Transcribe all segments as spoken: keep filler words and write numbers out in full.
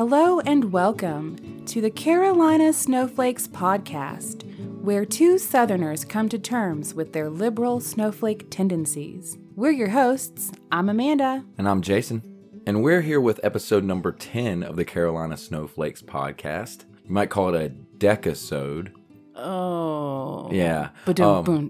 Hello and welcome to the Carolina Snowflakes podcast, where two Southerners come to terms with their liberal snowflake tendencies. We're your hosts. I'm Amanda. And I'm Jason. And we're here with episode number ten of the Carolina Snowflakes podcast. You might call it a decasode. Oh. Yeah. Um,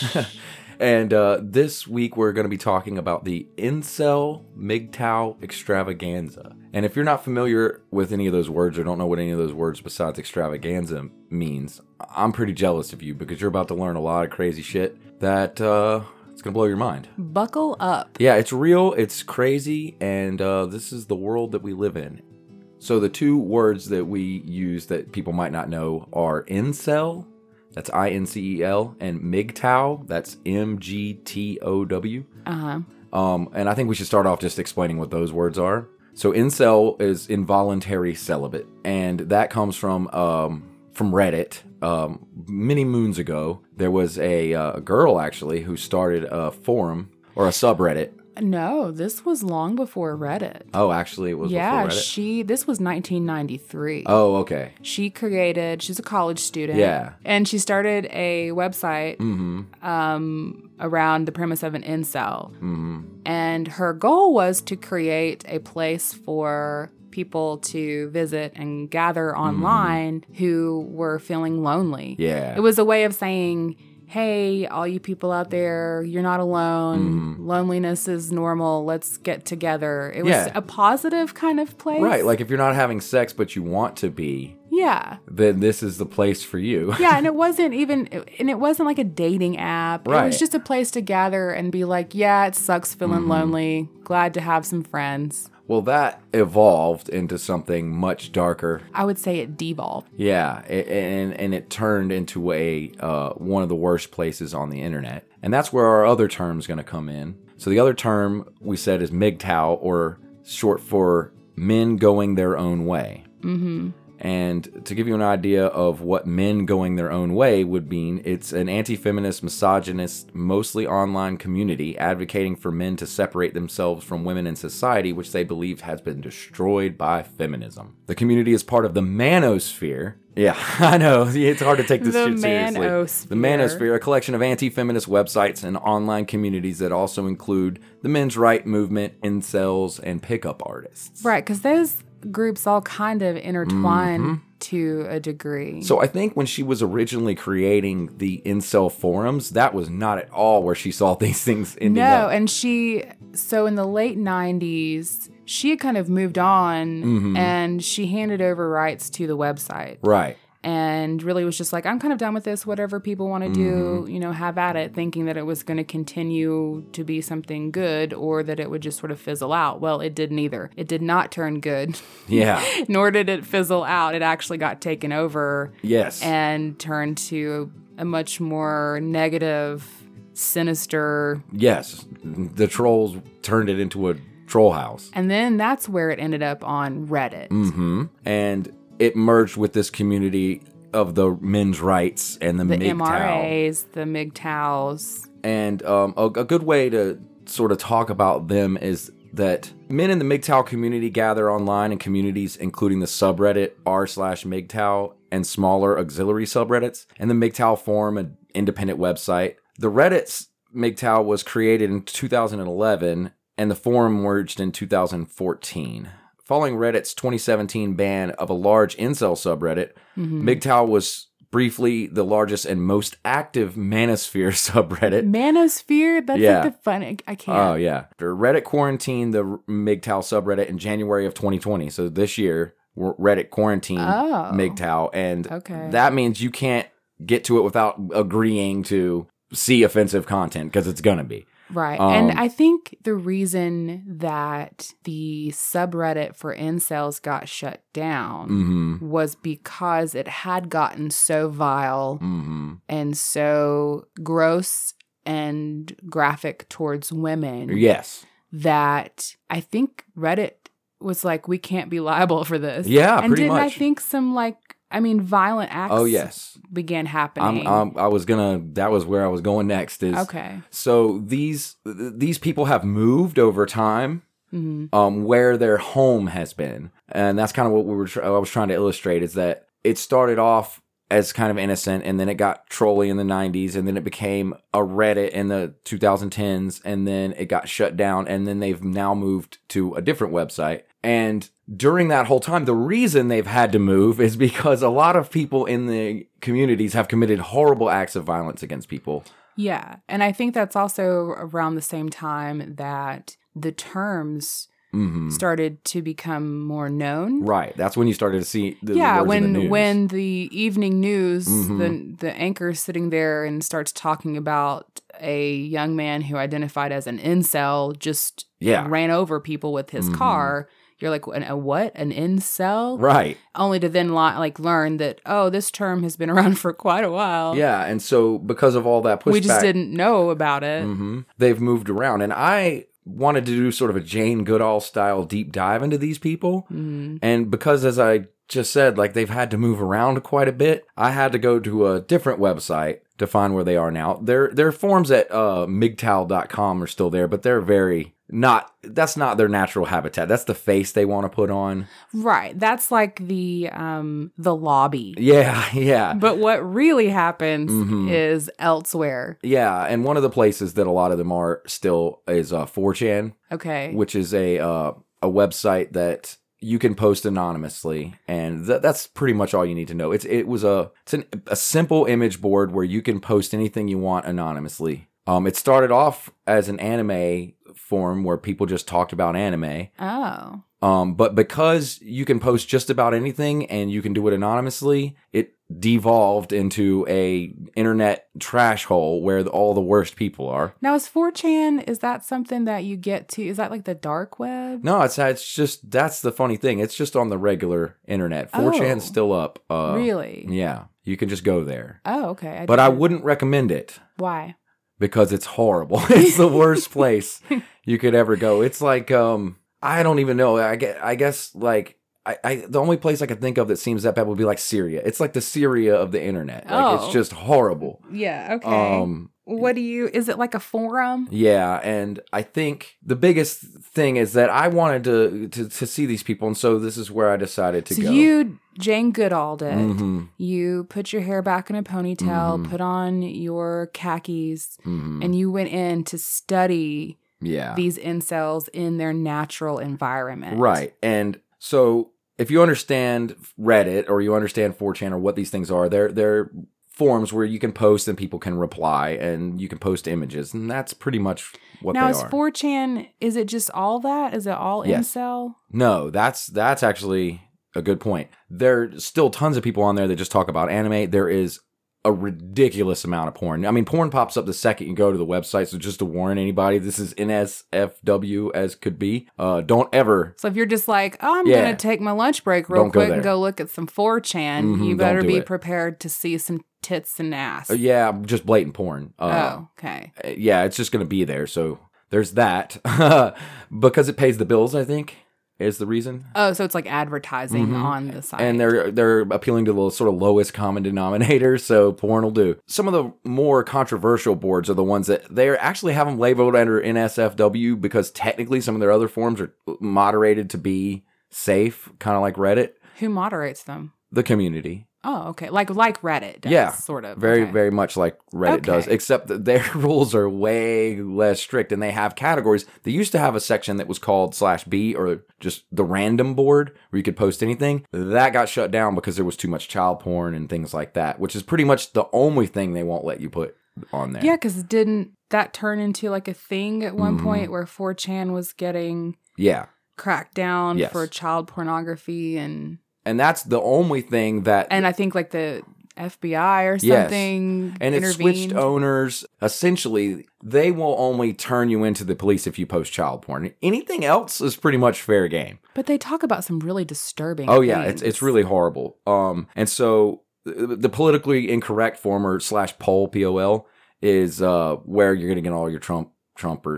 and uh, this week we're going to be talking about the Incel M G T O W extravaganza. And if you're not familiar with any of those words or don't know what any of those words besides extravaganza means, I'm pretty jealous of you because you're about to learn a lot of crazy shit that uh, it's going to blow your mind. Buckle up. Yeah, it's real, it's crazy, and uh, this is the world that we live in. So the two words that we use that people might not know are incel, that's I N C E L, and M G T O W, that's M G T O W. Uh-huh. Um, and I think we should start off just explaining what those words are. So incel is involuntary celibate, and that comes from um, from Reddit. Um, many moons ago, there was a, uh, a girl, actually, who started a forum, or a subreddit. No, this was long before Reddit. Oh, actually, it was yeah, before Reddit? she, this was nineteen ninety-three. Oh, okay. She created, she's a college student. Yeah. And she started a website Mm-hmm. um, around the premise of an incel. Mm-hmm. And her goal was to create a place for people to visit and gather online mm-hmm. who were feeling lonely. Yeah. It was a way of saying, hey, all you people out there, you're not alone. Mm. Loneliness is normal. Let's get together. It was yeah. a positive kind of place. Right. Like if you're not having sex, but you want to be. Yeah. Then this is the place for you. Yeah. And it wasn't even, and it wasn't like a dating app. Right. It was just a place to gather and be like, yeah, it sucks feeling mm-hmm. lonely. Glad to have some friends. Well, that evolved into something much darker. I would say it devolved. Yeah, it, and and it turned into a uh, one of the worst places on the internet. And that's where our other term's going to come in. So the other term we said is M G T O W, or short for men going their own way. Mm-hmm. And to give you an idea of what men going their own way would mean, it's an anti-feminist, misogynist, mostly online community advocating for men to separate themselves from women in society, which they believe has been destroyed by feminism. The community is part of the manosphere. Yeah, I know. It's hard to take this the shit seriously. Manosphere. The manosphere, a collection of anti-feminist websites and online communities that also include the men's right movement, incels, and pickup artists. Right, because those groups all kind of intertwine mm-hmm. to a degree. So I think when she was originally creating the incel forums, that was not at all where she saw these things ending no, up. No, and she, so in the late nineties, she had kind of moved on mm-hmm. and she handed over rights to the website. Right. And really was just like, I'm kind of done with this. Whatever people want to mm-hmm. do, you know, have at it, thinking that it was going to continue to be something good or that it would just sort of fizzle out. Well, it did neither. It did not turn good. Yeah. Nor did it fizzle out. It actually got taken over. Yes. And turned to a much more negative, sinister. Yes. The trolls turned it into a troll house. And then that's where it ended up on Reddit. Mm-hmm. And it merged with this community of the men's rights and the, the M G T O W. M R As, the M G T O Ws. And um, a, a good way to sort of talk about them is that men in the M G T O W community gather online in communities including the subreddit r slash M G T O W and smaller auxiliary subreddits. And the M G T O W forum, an independent website. The Reddit's M G T O W was created in two thousand eleven and the forum merged in two thousand fourteen. Following Reddit's twenty seventeen ban of a large incel subreddit, mm-hmm. M G T O W was briefly the largest and most active manosphere subreddit. Manosphere? That's yeah. like the fun. I can't. Oh, yeah. Reddit quarantined the M G T O W subreddit in January of twenty twenty. So this year, Reddit quarantined oh. M G T O W. And okay. that means you can't get to it without agreeing to see offensive content, because it's going to be. Right. Um, and I think the reason that the subreddit for incels got shut down mm-hmm. was because it had gotten so vile mm-hmm. and so gross and graphic towards women. Yes. That I think Reddit was like, we can't be liable for this. Yeah, and pretty didn't much. I think some like I mean, violent acts oh, yes. began happening. I'm, I'm, I was gonna, that was where I was going next. Is okay. So these these people have moved over time. mm-hmm. um, where their home has been. And that's kind of what we were. Tr- I was trying to illustrate is that it started off as kind of innocent, and then it got trolly in the nineties, and then it became a Reddit in the twenty tens, and then it got shut down, and then they've now moved to a different website. And during that whole time, the reason they've had to move is because a lot of people in the communities have committed horrible acts of violence against people. Yeah. And I think that's also around the same time that the terms mm-hmm. started to become more known. Right. That's when you started to see the, yeah, the words when in the news. when the evening news, mm-hmm. the the anchor is sitting there and starts talking about a young man who identified as an incel just yeah. ran over people with his mm-hmm. car. You're like, an, a what? An incel? Right. Only to then li- like learn that, oh, this term has been around for quite a while. Yeah, and so because of all that pushback... We just didn't know about it. Mm-hmm, they've moved around. And I wanted to do sort of a Jane Goodall-style deep dive into these people. Mm-hmm. And because, as I just said, like they've had to move around quite a bit, I had to go to a different website to find where they are now. Their their forums at uh, M G T O W dot com are still there, but they're very... Not that's not their natural habitat. That's the face they want to put on. Right. That's like the um the lobby. Yeah, yeah. But what really happens mm-hmm. is elsewhere. Yeah, and one of the places that a lot of them are still is uh, four chan. Okay. Which is a uh, a website that you can post anonymously, and th- that's pretty much all you need to know. It's it was a it's an, a simple image board where you can post anything you want anonymously. Um, it started off as an anime forum where people just talked about anime. Oh. Um, but because you can post just about anything and you can do it anonymously, it devolved into a internet trash hole where the, all the worst people are. Now, is four chan, is that something that you get to? Is that like the dark web? No, it's it's just, that's the funny thing. It's just on the regular internet. four chan's oh. still up. Uh, really? Yeah. You can just go there. Oh, okay. I but I wouldn't recommend it. Why? Because it's horrible. It's the worst place you could ever go. It's like, um, I don't even know. I guess, I guess like, I, I the only place I could think of that seems that bad would be like Syria. It's like the Syria of the internet. Like, oh. it's just horrible. Yeah, okay. Um, what do you, is it like a forum? Yeah, and I think the biggest thing is that I wanted to to, to see these people, and so this is where I decided to so go. you Jane Goodall did. Mm-hmm. You put your hair back in a ponytail, mm-hmm. put on your khakis, mm-hmm. and you went in to study yeah. these incels in their natural environment. Right, and so if you understand Reddit or you understand four chan or what these things are, they're they're forums where you can post and people can reply and you can post images, and that's pretty much what now, they is are. four chan, is it just all that? Is it all Yes. incel? No, that's that's actually a good point. There's still tons of people on there that just talk about anime. There is a ridiculous amount of porn. I mean, porn pops up the second you go to the website, so just to warn anybody, this is N S F W as could be. Uh, don't ever... So if you're just like, oh, I'm Yeah. going to take my lunch break real Don't go quick and there. go look at some four chan, Mhm, you don't better do be it. prepared to see some tits and ass. Uh, yeah, just blatant porn. Uh, oh, okay. Yeah, it's just going to be there, so there's that. Because it pays the bills, I think, is the reason. Oh, so it's like advertising Mhm. on the site. And they're they're appealing to the sort of lowest common denominator, so porn will do. Some of the more controversial boards are the ones that they actually have them labeled under N S F W because technically some of their other forums are moderated to be safe, kind of like Reddit. Who moderates them? The community. Oh, okay. Like like Reddit does, Yeah, sort of. Very, okay. very much like Reddit Okay. does, except that their rules are way less strict, and they have categories. They used to have a section that was called slash B, or just the random board, where you could post anything. That got shut down because there was too much child porn and things like that, which is pretty much the only thing they won't let you put on there. Yeah, because didn't that turn into like a thing at one Mhm. point where four chan was getting Yeah. cracked down Yes. for child pornography and... And that's the only thing that... And I think like the F B I or Yes. something And it intervened. switched owners. Essentially, they will only turn you into the police if you post child porn. Anything else is pretty much fair game. But they talk about some really disturbing Oh yeah, things. it's it's really horrible. Um, and so the, the politically incorrect former slash poll P O L is uh where you're gonna get all your Trump Trumpers.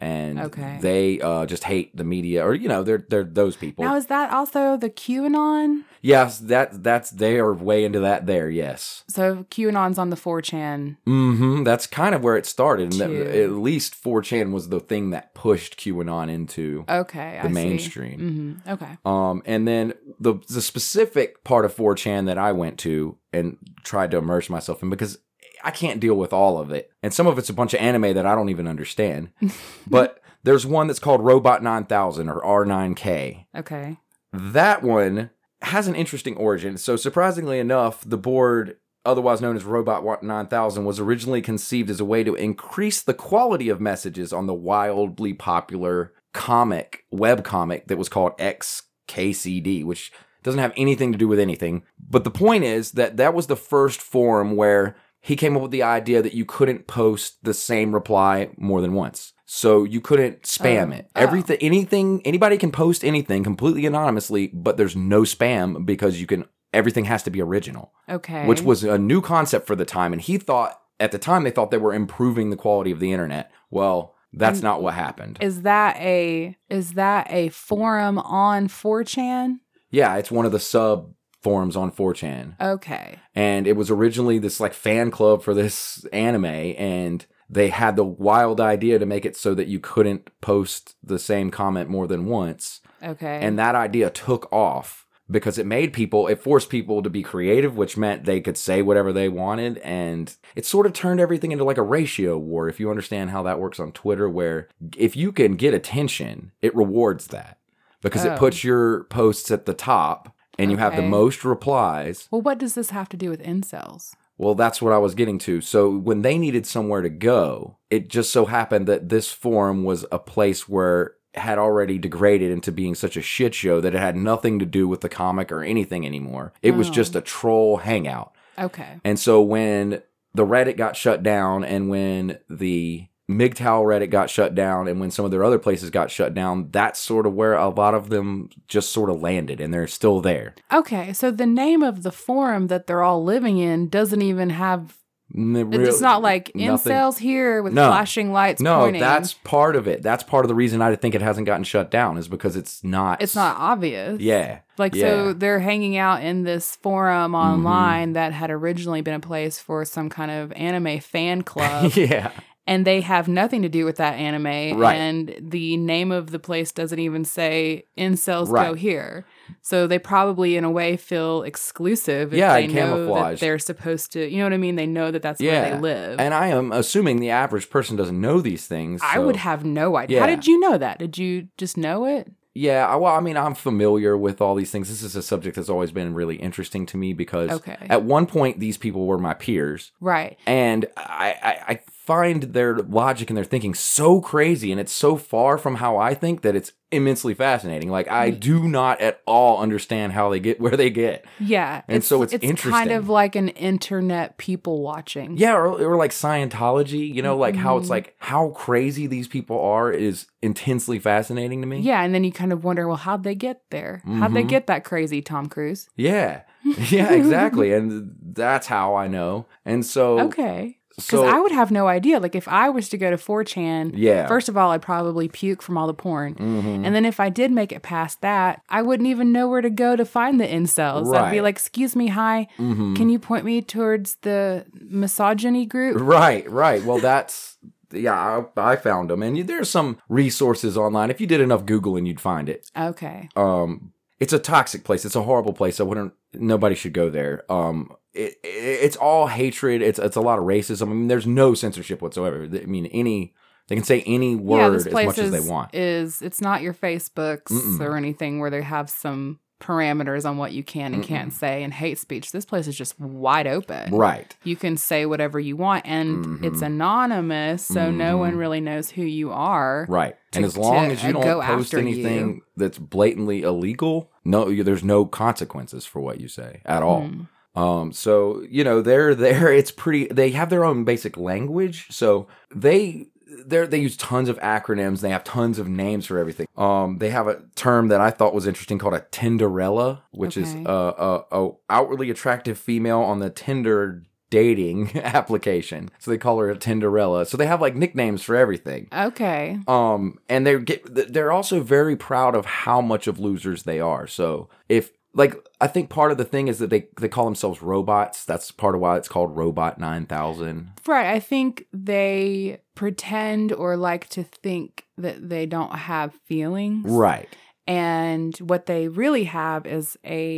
and Okay. they uh, just hate the media, or you know, they're they're those people. Now, is that also the QAnon? Yes, that that's they are way into that there. Yes. So QAnon's on the four chan. Mm-hmm. That's kind of where it started, and that, Too. at least four chan was the thing that pushed QAnon into Okay, the I mainstream. see. Mm-hmm. Okay. Um, and then the the specific part of four chan that I went to and tried to immerse myself in, because I can't deal with all of it, and some of it's a bunch of anime that I don't even understand. But there's one that's called Robot nine thousand or R nine K. Okay. That one has an interesting origin. So surprisingly enough, the board, otherwise known as Robot nine thousand, was originally conceived as a way to increase the quality of messages on the wildly popular comic, web comic that was called X K C D, which doesn't have anything to do with anything. But the point is that that was the first forum where he came up with the idea that you couldn't post the same reply more than once. So you couldn't spam Oh. it. Everything, anything, anybody can post anything completely anonymously, but there's no spam because you can, everything has to be original, Okay. which was a new concept for the time. And he thought, at the time, they thought they were improving the quality of the internet. Well, that's And not what happened. Is that a is that a forum on four chan? Yeah, it's one of the sub forums on four chan. Okay. And it was originally this like fan club for this anime, and they had the wild idea to make it so that you couldn't post the same comment more than once. Okay. And that idea took off because it made people, it forced people to be creative, which meant they could say whatever they wanted. And it sort of turned everything into like a ratio war, if you understand how that works on Twitter, where if you can get attention, it rewards that because Oh. it puts your posts at the top and you have the Okay. most replies. Well, what does this have to do with incels? Well, that's what I was getting to. So when they needed somewhere to go, it just so happened that this forum was a place where it had already degraded into being such a shit show that it had nothing to do with the comic or anything anymore. It was Oh. just a troll hangout. Okay. And so when the Reddit got shut down, and when the M G T O W Reddit got shut down, and when some of their other places got shut down, that's sort of where a lot of them just sort of landed, and they're still there. Okay. So the name of the forum that they're all living in doesn't even have. N- It's real- not like nothing- incels here with No. flashing lights No, pointing. that's part of it. That's part of the reason I think it hasn't gotten shut down, is because it's not. It's not obvious. Yeah. Like, yeah. so they're hanging out in this forum online that had originally been a place for some kind of anime fan club. yeah. And they have nothing to do with that anime. Right. And the name of the place doesn't even say incels go Right. here. So they probably, in a way, feel exclusive if Yeah, they and know that camouflaged. they're supposed to, you know what I mean? They know that that's Yeah. where they live. And I am assuming the average person doesn't know these things. I so- would have no idea. How Yeah. did you know that? Did you just know it? Yeah, I- well, I mean, I'm familiar with all these things. This is a subject that's always been really interesting to me because Okay. at one point, these people were my peers. Right. And I, I, I find their logic and their thinking so crazy, and it's so far from how I think that it's immensely fascinating. Like, I do not at all understand how they get where they get. Yeah. And so it's kind interesting. of like an internet people watching. Yeah, or, or like Scientology, you know, like how it's Mhm. like how crazy these people are is intensely fascinating to me. Yeah. And then you kind of wonder, well, how'd they get there? How'd they Mhm. get that crazy, Tom Cruise? Yeah. Yeah, exactly. And that's how I know. And so, Okay. Because so I would have no idea. Like, if I was to go to four chan, yeah. first of all, I'd probably puke from all the porn. Mhm. And then if I did make it past that, I wouldn't even know where to go to find the incels. I'd be Right. like, excuse me, hi, Mhm. can you point me towards the misogyny group? Right, right. Well, that's, yeah, I, I found them. And there's some resources online. If you did enough Googling, you'd find it. Okay. Um, it's a toxic place. It's a horrible place. I wouldn't, nobody should go there. Um, it, it it's all hatred. It's it's a lot of racism. I mean, there's no censorship whatsoever. I mean, any they can say any Yeah, word this as place much is, as they want. is, it's not your Facebooks Mm-mm. or anything where they have some parameters on what you can and Mm-mm. can't say and hate speech. This place is just wide open. Right. You can say whatever you want, and Mhm. it's anonymous, so no Mhm. one really knows who you are. Right. to- and as long to, as you uh, don't go post after anything you. that's blatantly illegal, no, you- there's no consequences for what you say at all. Hmm. Um, so, you know, they're there. It's pretty, they have their own basic language. So they, they they use tons of acronyms. They have tons of names for everything. Um, they have a term that I thought was interesting called a Tinderella, which is Okay. a, a, a outwardly attractive female on the Tinder dating application. So they call her a Tinderella. So they have like nicknames for everything. Okay. Um, and they get they're also very proud of how much of losers they are. So if like I think part of the thing is that they they call themselves robots. That's part of why it's called Robot nine thousand. Right. I think they pretend or like to think that they don't have feelings. Right. And what they really have is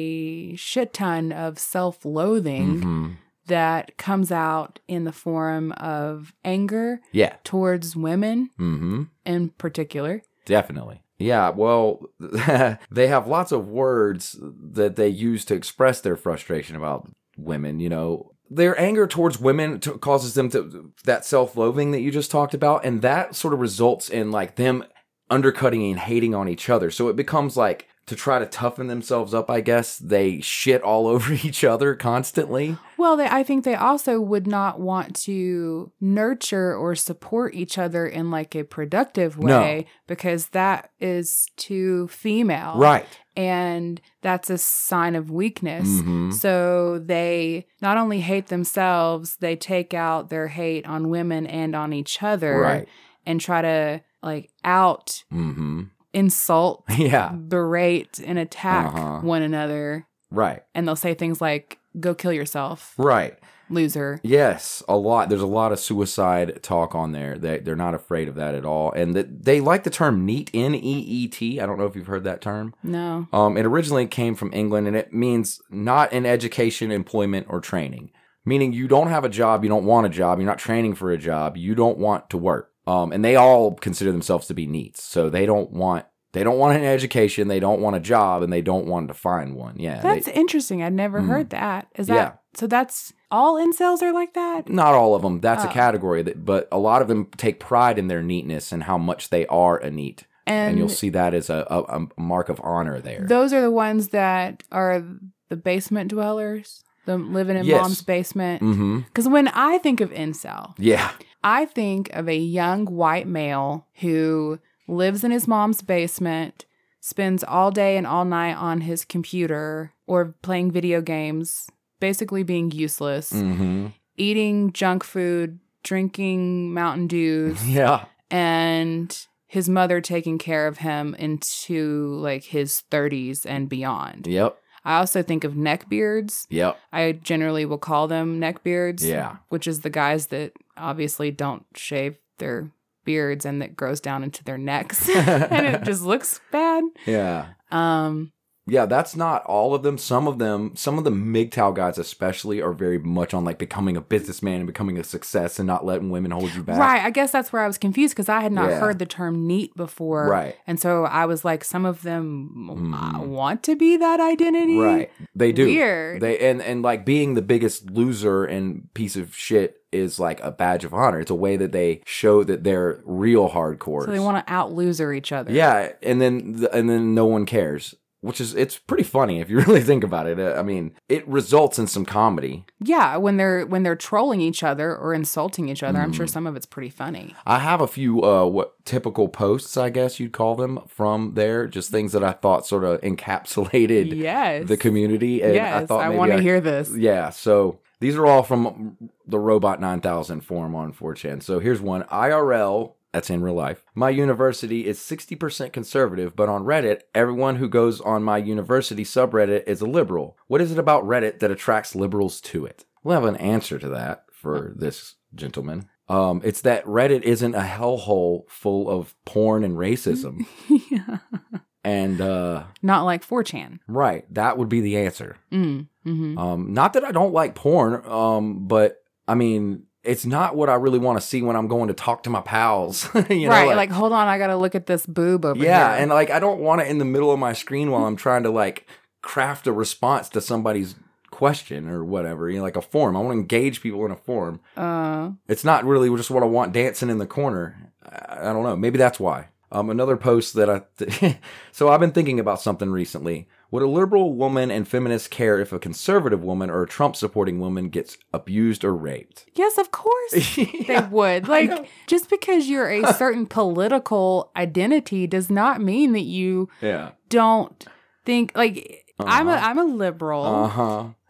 a shit ton of self-loathing Mm-hmm. that comes out in the form of anger Yeah. towards women Mm-hmm. in particular. Definitely. Yeah, well, they have lots of words that they use to express their frustration about women, you know. Their anger towards women t- causes them to that self-loathing that you just talked about, and that sort of results in like them undercutting and hating on each other. So it becomes like to try to toughen themselves up, I guess, they shit all over each other constantly. Well, they, I think they also would not want to nurture or support each other in like a productive way No. because that is too female. Right. And that's a sign of weakness. Mm-hmm. So they not only hate themselves, they take out their hate on women and on each other. Right. And try to like out Mm-hmm. insult, Yeah. berate, and attack Uh-huh. one another. Right. And they'll say things like, go kill yourself, Right. loser. Yes, a lot. There's a lot of suicide talk on there. They, they're not afraid of that at all. And that they like the term NEET, N E E T. I don't know if you've heard that term. No. Um, it originally came from England, and it means not in education, employment, or training. Meaning you don't have a job, you don't want a job, you're not training for a job, you don't want to work. Um, and they all consider themselves to be NEETs. So they don't want they don't want an education, they don't want a job, and they don't want to find one. Yeah. That's they, interesting. I'd never Mm. heard that. Is that Yeah. so that's all incels are like that? Not all of them. That's Oh. a category, that, but a lot of them take pride in their neatness and how much they are a NEET. And, And, you'll see that as a, a, a mark of honor there. those are the ones that are the basement dwellers, the living in Yes. mom's basement. Mm-hmm. Because when I think of incel, Yeah. I think of a young white male who lives in his mom's basement, spends all day and all night on his computer or playing video games, basically being useless, Mm-hmm. eating junk food, drinking Mountain Dews, Yeah. and his mother taking care of him into like his thirties and beyond. Yep. I also think of neckbeards. Yep. I generally will call them neckbeards. Yeah. Which is the guys that obviously don't shave their beards and that grows down into their necks and it just looks bad. Yeah. Um, Yeah, that's not all of them. Some of them, some of the M G T O W guys especially are very much on like becoming a businessman and becoming a success and not letting women hold you back. right. I guess that's where I was confused because I had not Yeah. heard the term NEET before. Right. And so I was like, some of them uh, Mhm. want to be that identity. Right. They do. Weird. They and and like being the biggest loser and piece of shit is like a badge of honor. It's a way that they show that they're real hardcore. So they want to out loser each other. Yeah, and then the, and then no one cares, which is it's pretty funny if you really think about it. Uh, I mean, it results in some comedy. Yeah, when they're when they're trolling each other or insulting each other, I'm Mm. sure some of it's pretty funny. I have a few uh what typical posts, I guess you'd call them, from there, just things that I thought sort of encapsulated Yes. the community. And yes, I thought I maybe want to I- hear this. Yeah, so these are all from the Robot nine thousand forum on four chan. So here's one. I R L, that's in real life. My university is sixty percent conservative, but on Reddit, everyone who goes on my university subreddit is a liberal. What is it about Reddit that attracts liberals to it? We'll have an answer to that for this gentleman. Um, it's that Reddit isn't a hellhole full of porn and racism. Yeah. And, uh, Not like four chan. right, that would be the answer. Mm. Mm-hmm. Um, not that I don't like porn, um, but I mean, it's not what I really want to see when I'm going to talk to my pals. you right, know, like, hold on, I gotta look at this boob over yeah, here. and like I don't want it in the middle of my screen while I'm trying to like craft a response to somebody's question or whatever. You know, like a forum. I want to engage people in a forum. uh, It's not really just what I want dancing in the corner. I, I don't know. Maybe that's why. Um, another post that I, th- so I've been thinking about something recently. Would a liberal woman and feminist care if a conservative woman or a Trump supporting woman gets abused or raped? yes, of course they Yeah, would. I know. Like, just because you're a certain political identity does not mean that you Yeah. don't think like I'm a Uh-huh. I'm a liberal. Uh huh.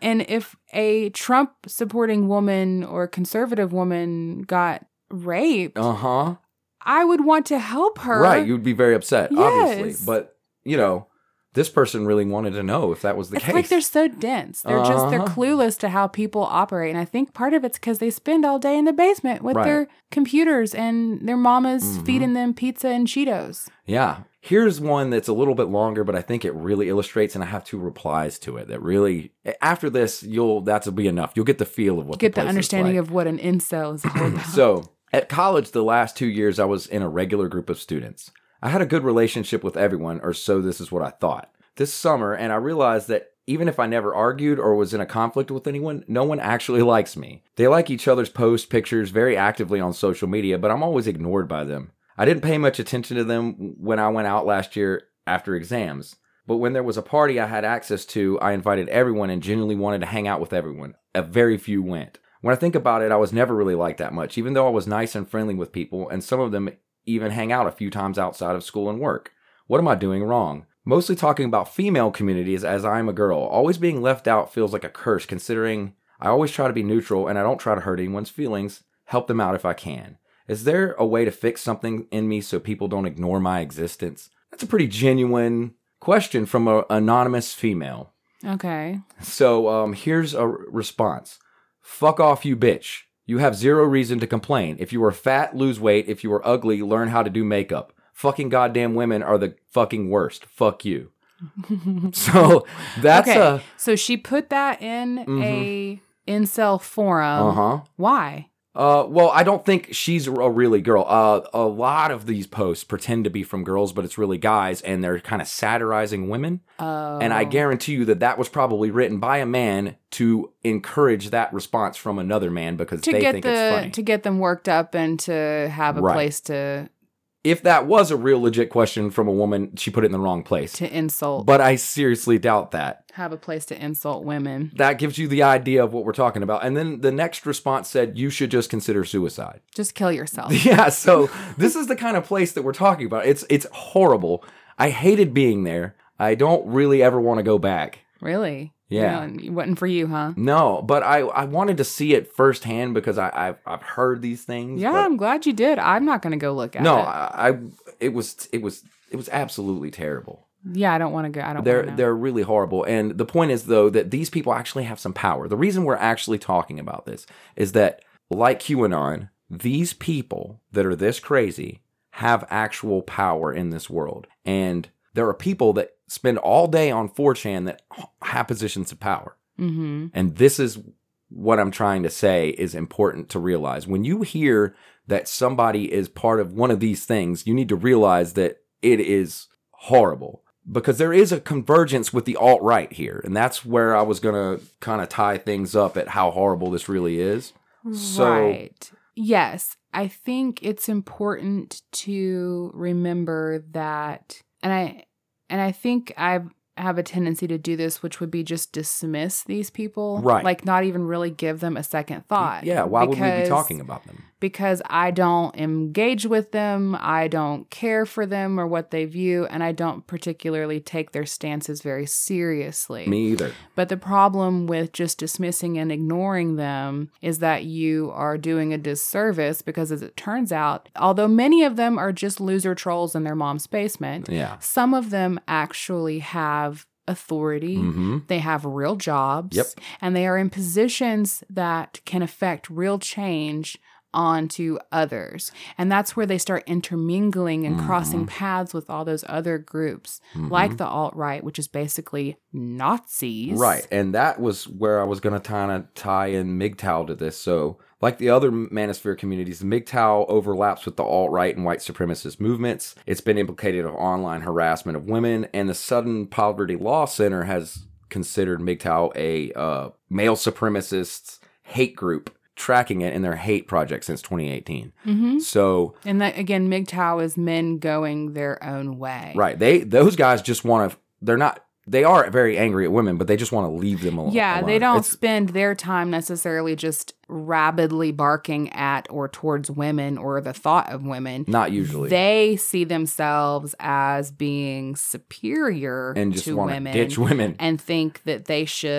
And if a Trump supporting woman or conservative woman got raped, Uh-huh. I would want to help her. Right. You'd be very upset, Yes. obviously. But, you know, this person really wanted to know if that was the It's case. like they're so dense. They're just, they're Uh-huh. clueless to how people operate. And I think part of it's because they spend all day in the basement with Right. their computers and their mamas Mhm. feeding them pizza and Cheetos. Yeah. Here's one that's a little bit longer, but I think it really illustrates, and I have two replies to it that really, after this, you'll, that'll be enough. You'll get the feel of what Get the, the place is understanding like. of what an incel is all about. So, at college, the last two years, I was in a regular group of students. I had a good relationship with everyone, or so this is what I thought. This summer, and I realized that even if I never argued or was in a conflict with anyone, no one actually likes me. They like each other's posts, pictures very actively on social media, but I'm always ignored by them. I didn't pay much attention to them when I went out last year after exams. But when there was a party I had access to, I invited everyone and genuinely wanted to hang out with everyone. A very few went. When I think about it, I was never really liked that much, even though I was nice and friendly with people, and some of them even hang out a few times outside of school and work. What am I doing wrong? Mostly talking about female communities as I am a girl. Always being left out feels like a curse, considering I always try to be neutral and I don't try to hurt anyone's feelings, help them out if I can. Is there a way to fix something in me so people don't ignore my existence? That's a pretty genuine question from an anonymous female. Okay. So um, here's a response. Fuck off, you bitch. You have zero reason to complain. If you are fat, lose weight. If you are ugly, learn how to do makeup. Fucking goddamn women are the fucking worst. Fuck you. So that's okay. a... So she put that in Mhm. a incel forum. Uh-huh. Why? Uh, well, I don't think she's a really girl. Uh, a lot of these posts pretend to be from girls, but it's really guys, and they're kind of satirizing women. Oh. And I guarantee you that that was probably written by a man to encourage that response from another man because to they get think the it's funny. to get them worked up and to have a Right. place to If that was a real legit question from a woman, she put it in the wrong place. to insult. But I seriously doubt that. Have a place to insult women. That gives you the idea of what we're talking about. And then the next response said, you should just consider suicide. Just kill yourself. Yeah, so this is the kind of place that we're talking about. It's it's horrible. I hated being there. I don't really ever want to go back. Really? Yeah. You know, it wasn't for you, huh? No, but I, I wanted to see it firsthand because I, I've, I've heard these things. Yeah, but I'm glad you did. I'm not going to go look at no, it. I, I it was it was it was absolutely terrible. Yeah, I don't want to go. I don't They're want to know. they're really horrible. And the point is though that these people actually have some power. The reason we're actually talking about this is that like QAnon, these people that are this crazy have actual power in this world. And there are people that spend all day on four chan that have positions of power. Mm-hmm. And this is what I'm trying to say is important to realize. When you hear that somebody is part of one of these things, you need to realize that it is horrible. Because there is a convergence with the alt-right here. And that's where I was going to kind of tie things up at how horrible this really is. So, Right. Yes. I think it's important to remember that, and I and I think I have a tendency to do this, which would be just dismiss these people. Right. Like not even really give them a second thought. yeah, why would we be Because- talking about them? Because I don't engage with them, I don't care for them or what they view, and I don't particularly take their stances very seriously. Me either. But the problem with just dismissing and ignoring them is that you are doing a disservice because, as it turns out, although many of them are just loser trolls in their mom's basement, Yeah. some of them actually have authority. Mm-hmm. They have real jobs. Yep. And they are in positions that can affect real change onto others. And that's where they start intermingling and Mhm. crossing paths with all those other groups, Mhm. like the alt-right, which is basically Nazis. Right. And that was where I was going to kind of tie in M G T O W to this. So, like the other manosphere communities, the M G T O W overlaps with the alt-right and white supremacist movements. It's been implicated of online harassment of women, and the Southern Poverty Law Center has considered M G T O W a uh, male supremacist hate group, tracking it in their hate project since twenty eighteen. Mm-hmm. So, And that, again, M G T O W is men going their own way. right, they those guys just want to. They're not. They are very angry at women, but they just want to leave them alone. Yeah, they don't It's- spend their time necessarily just rabidly barking at or towards women or the thought of women. Not usually. They see themselves as being superior and just to want to women ditch women. and think that they should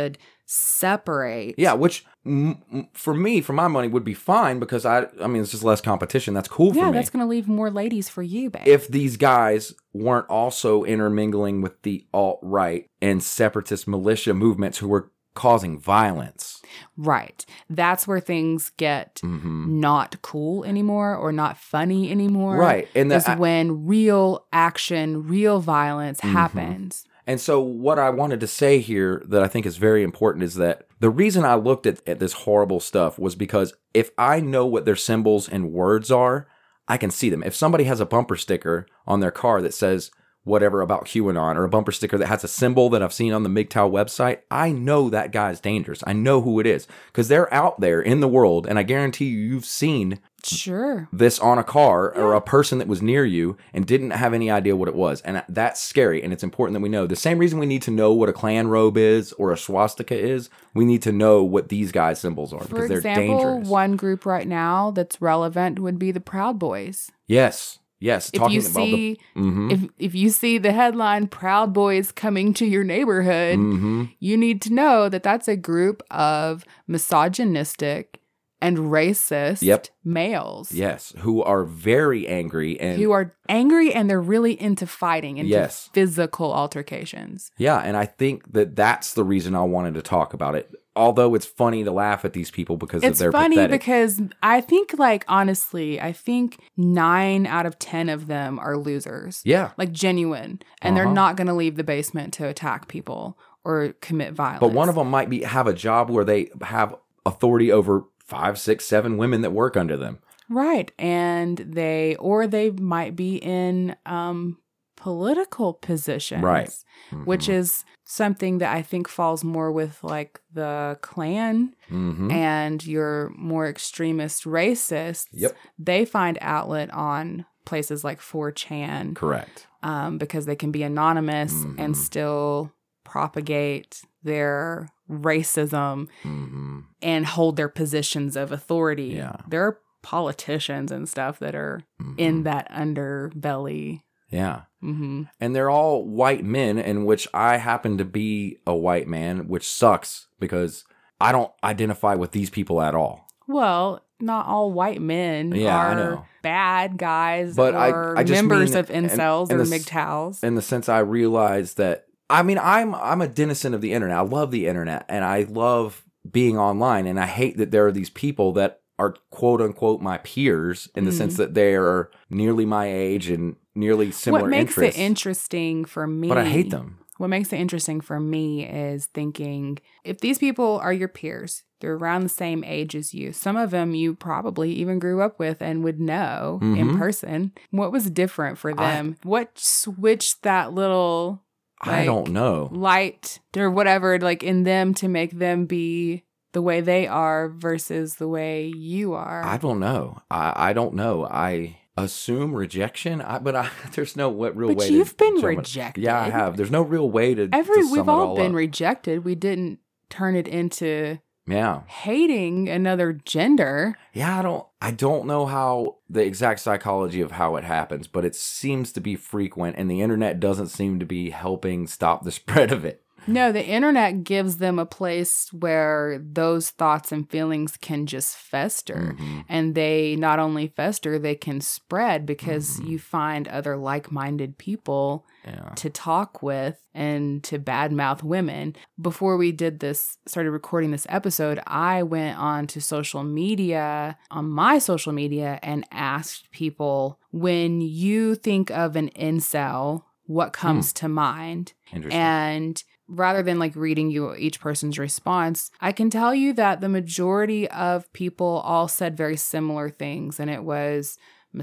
separate. Yeah, which m- m- for me, for my money, would be fine because I, I mean, it's just less competition. That's cool for Yeah, me. that's going to leave more ladies for you, babe. If these guys weren't also intermingling with the alt-right and separatist militia movements who were causing violence. Right. That's where things get Mm-hmm. not cool anymore or not funny anymore. Right. And is that, when real action, real violence Mhm. happens. And so what I wanted to say here that I think is very important is that the reason I looked at, at this horrible stuff was because if I know what their symbols and words are, I can see them. If somebody has a bumper sticker on their car that says whatever about QAnon, or a bumper sticker that has a symbol that I've seen on the M G T O W website, I know that guy's dangerous. I know who it is because they're out there in the world, and I guarantee you, you've seen Sure. this on a car Yeah. or a person that was near you and didn't have any idea what it was. And that's scary, and it's important that we know. The same reason we need to know what a Klan robe is or a swastika is, we need to know what these guys' symbols are For because they're example, dangerous. one group right now that's relevant would be the Proud Boys. Yes. Yes. If Talking you about see the... Mm-hmm. if if you see the headline Proud Boys coming to your neighborhood, Mm-hmm. you need to know that that's a group of misogynistic and racist Yep. males. Yes. Who are very angry and... Who are angry and they're really into fighting, into Yes. physical altercations. Yeah, and I think that that's the reason I wanted to talk about it. Although it's funny to laugh at these people because It's they're funny pathetic. because I think, like, honestly, I think nine out of ten of them are losers. Yeah. Like, genuine. And Uh-huh. they're not going to leave the basement to attack people or commit violence. But one of them might be have a job where they have authority over five, six, seven women that work under them. Right. And they, or they might be in um, political positions. Right. Which Mhm. is something that I think falls more with like the Klan Mhm. and your more extremist racists. Yep. They find outlet on places like four chan Correct. um, because they can be anonymous Mhm. and still propagate their racism hmm and hold their positions of authority. Yeah. There are politicians and stuff that are Mhm. in that underbelly. Yeah. hmm And they're all white men, in which I happen to be a white man, which sucks because I don't identify with these people at all. Well, not all white men Yeah, I are know. bad guys But I- or I just members mean of in- incels in or the s- M G T O Ws. In the sense I realize that, I mean, I'm I'm a denizen of the internet. I love the internet and I love being online. And I hate that there are these people that are quote unquote my peers in the Mhm. sense that they are nearly my age and nearly similar What makes interests. it interesting for me? But I hate them. What makes it interesting for me is thinking if these people are your peers, they're around the same age as you. Some of them you probably even grew up with and would know in Mhm. person. What was different for I- them? What switched that little I like, don't know. light or whatever like in them to make them be the way they are versus the way you are? I don't know. I, I don't know. I assume rejection, I, but I, there's no what real But way. you've to been jump it. rejected. Yeah, I have. There's no real way to. Every to sum we've it all been up. rejected. We didn't turn it into Yeah, hating another gender. yeah. I don't. I don't know how the exact psychology of how it happens, but it seems to be frequent, and the internet doesn't seem to be helping stop the spread of it. No, the internet gives them a place where those thoughts and feelings can just fester. Mhm. And they not only fester, they can spread because Mhm. you find other like-minded people Yeah. to talk with and to badmouth women. Before we did this, started recording this episode, I went on to social media, on my social media, and asked people, when you think of an incel, what comes to mind? Interesting. And rather than like reading you each person's response, I can tell you that the majority of people all said very similar things. And it was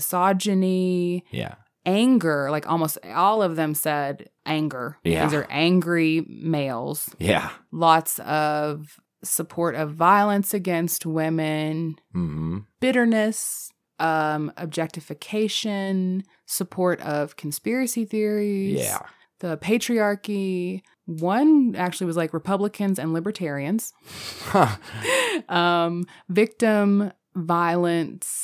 misogyny, yeah. anger, like almost all of them said anger. Yeah. These are angry males. Yeah. Lots of support of violence against women, hmm bitterness, um, objectification, support of conspiracy theories. Yeah. The patriarchy. One actually was like Republicans and libertarians. Huh. um, victim violence,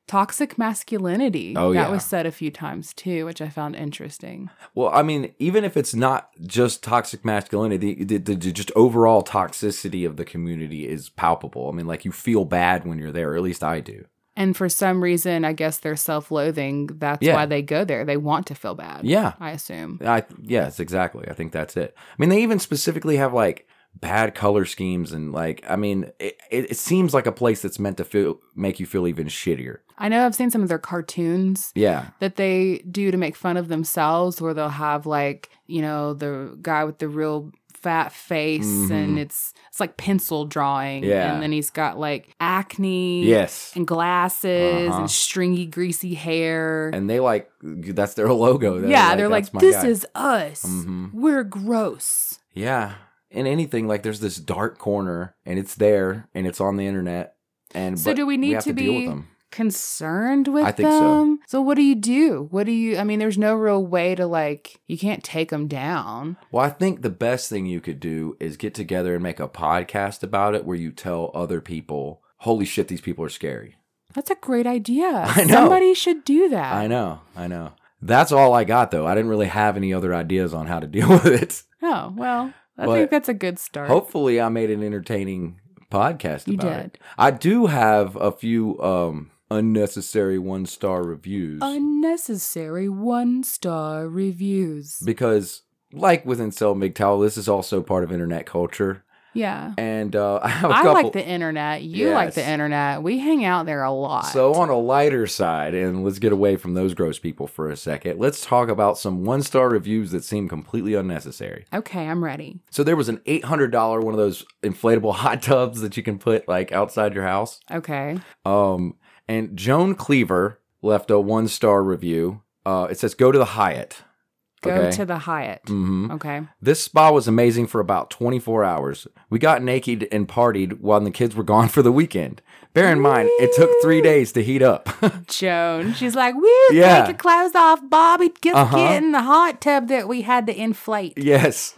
toxic masculinity. Oh, that yeah. was said a few times too, which I found interesting. Well, I mean, even if it's not just toxic masculinity, the, the, the just overall toxicity of the community is palpable. I mean, like, you feel bad when you're there, or at least I do. And for some reason, I guess they're self-loathing. That's Yeah. why they go there. They want to feel bad. Yeah. I assume. I yes, exactly. I think that's it. I mean, they even specifically have like bad color schemes and like, I mean, it, it, it seems like a place that's meant to feel make you feel even shittier. I know I've seen some of their cartoons Yeah. that they do to make fun of themselves, where they'll have like, you know, the guy with the real fat face Mhm. and it's it's like pencil drawing. Yeah. And then he's got like acne Yes. and glasses Uh-huh. and stringy, greasy hair. And they like that's their logo. They're yeah, they're like, "That's my this guy." is us. Mhm. We're gross. Yeah. In anything, like there's this dark corner and it's there and it's on the internet. And So but do we need have to deal be- with them. Concerned with I think so. them. So what do you do? What do you, I mean, there's no real way to like, you can't take them down. Well, I think the best thing you could do is get together and make a podcast about it where you tell other people, holy shit, these people are scary. That's a great idea. I know. Somebody should do that. I know, I know. That's all I got, though. I didn't really have any other ideas on how to deal with it. Oh, well, I But think that's a good start. Hopefully, I made an entertaining podcast You about did. it. I do have a few um, unnecessary one-star reviews Unnecessary one-star reviews. because, like with Incel M G T O W, this is also part of internet culture. Yeah. And uh, I have a I couple. like the internet. You like the Yes. internet. We hang out there a lot. So on a lighter side, and let's get away from those gross people for a second, let's talk about some one-star reviews that seem completely unnecessary. Okay, I'm ready. So there was an eight hundred dollars one of those inflatable hot tubs that you can put like outside your house. Okay. Um, and Joan Cleaver left a one-star review. Uh, it says, go to the Hyatt. Go Okay. to the Hyatt. Mm-hmm. Okay. This spa was amazing for about twenty-four hours. We got naked and partied while the kids were gone for the weekend. Bear in mind, it took three days to heat up. Joan, she's like, woo, Yeah. take your clothes off, Bobby. Get, Uh-huh. get in the hot tub that we had to inflate. Yes.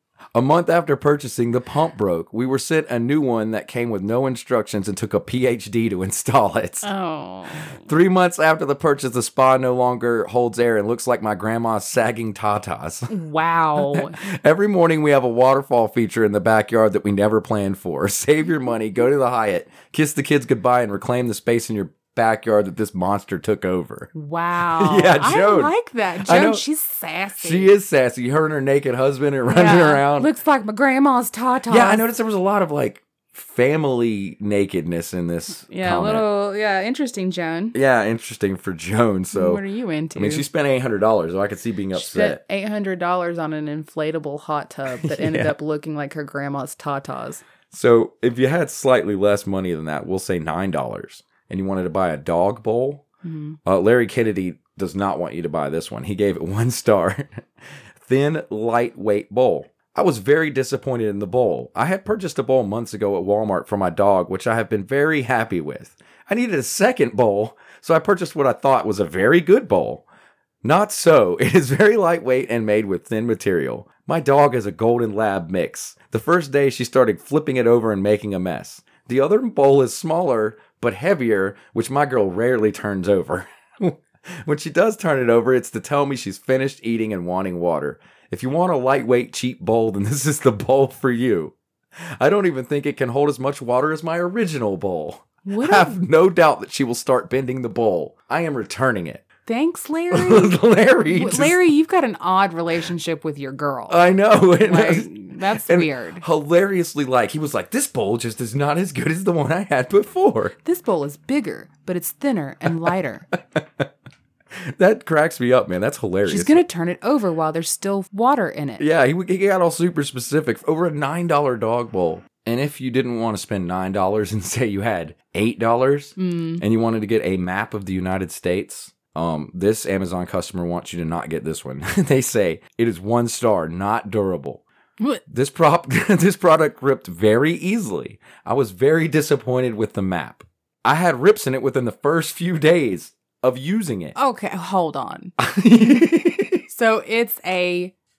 A month after purchasing, the pump broke. We were sent a new one that came with no instructions and took a P H D to install it. Oh. Three months after the purchase, the spa no longer holds air and looks like my grandma's sagging tatas. Wow. Every morning we have a waterfall feature in the backyard that we never planned for. Save your money, go to the Hyatt, kiss the kids goodbye, and reclaim the space in your backyard that this monster took over. Wow. Yeah, I Joan. like that. I know. Joan, she's sassy. She is sassy. Her and her naked husband are running Yeah. around. Looks like my grandma's tatas. Yeah, I noticed there was a lot of like family nakedness in this. Yeah, comment. a little, yeah, interesting, Joan. Yeah, interesting for Joan. So, what are you into? I mean, she spent eight hundred dollars, so I could see being She upset. spent eight hundred dollars on an inflatable hot tub that ended Yeah. up looking like her grandma's tatas. So, if you had slightly less money than that, we'll say nine dollars, and you wanted to buy a dog bowl, Mm-hmm. uh, Larry Kennedy does not want you to buy this one. He gave it one star. Thin, lightweight bowl. I was very disappointed in the bowl. I had purchased a bowl months ago at Walmart for my dog, which I have been very happy with. I needed a second bowl, so I purchased what I thought was a very good bowl. Not so. It is very lightweight and made with thin material. My dog is a golden lab mix. The first day she started flipping it over and making a mess. The other bowl is smaller, but heavier, which my girl rarely turns over. When she does turn it over, it's to tell me she's finished eating and wanting water. If you want a lightweight, cheap bowl, then this is the bowl for you. I don't even think it can hold as much water as my original bowl. What I a- have no doubt that she will start bending the bowl. I am returning it. Thanks, Larry. Larry. W- just- Larry, you've got an odd relationship with your girl. I know. And like, that's and weird. Hilariously, like, he was like, this bowl just is not as good as the one I had before. This bowl is bigger, but it's thinner and lighter. That cracks me up, man. That's hilarious. She's going to turn it over while there's still water in it. Yeah, he, he got all super specific. Over a nine dollar dog bowl. And if you didn't want to spend nine dollars and say you had eight dollars Mm. and you wanted to get a map of the United States, um, this Amazon customer wants you to not get this one. They say it is one star, not durable. What? This prop, this product ripped very easily. I was very disappointed with the map. I had rips in it within the first few days of using it. Okay, hold on. So it's a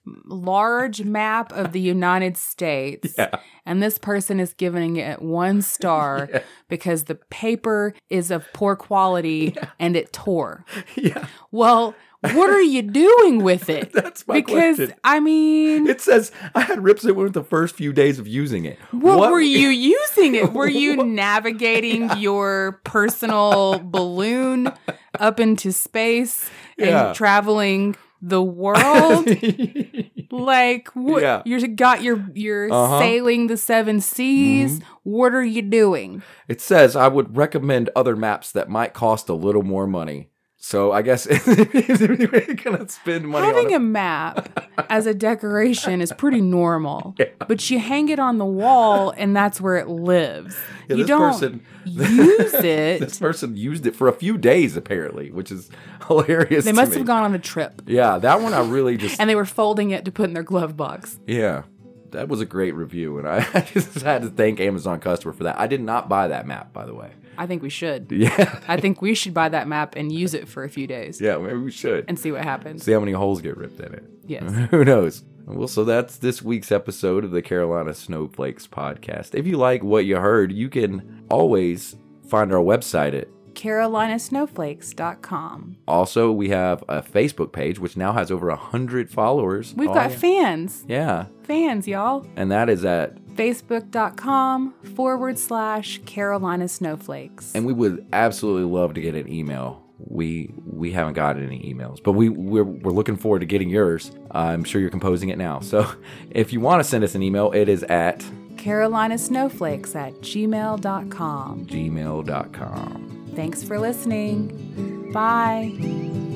large map of the United States. Yeah. And this person is giving it one star Yeah. because the paper is of poor quality Yeah. and it tore. Yeah. Well, what are you doing with it? That's my because, question. I mean, It says I had rips that went the first few days of using it. what, were you using it? Were you navigating Yeah. your personal balloon up into space and Yeah. traveling the world? Like, what? Yeah. You got your you're Uh-huh. sailing the seven seas. Mm-hmm. What are you doing? It says I would recommend other maps that might cost a little more money. So I guess if you're gonna spend money Having a on map as a decoration is pretty normal, but you hang it on the wall and that's where it lives. Yeah, you this don't person- use it. this person used it for a few days apparently, which is hilarious. They to must me. have gone on a trip Yeah, that one I really just and they were folding it to put in their glove box. yeah. That was a great review, and I, I just had to thank Amazon customer for that. I did not buy that map, by the way. I think we should. Yeah, I think we should buy that map and use it for a few days yeah, maybe we should and see what happens. see how many holes get ripped in it. Yes. Who knows? Well, so that's this week's episode of the Carolina Snowflakes podcast. If you like what you heard, you can always find our website at carolina snowflakes dot com. Also, we have a Facebook page, which now has over one hundred followers. We've Oh, got yeah. fans. Yeah, Fans, y'all. and that is at, Facebook.com forward slash Carolina Snowflakes. and we would absolutely love to get an email. We we haven't got any emails, but we, we're, we're looking forward to getting yours. I'm sure you're composing it now. So if you want to send us an email, it is at carolina snowflakes at gmail dot com. gmail dot com. Thanks for listening. Bye.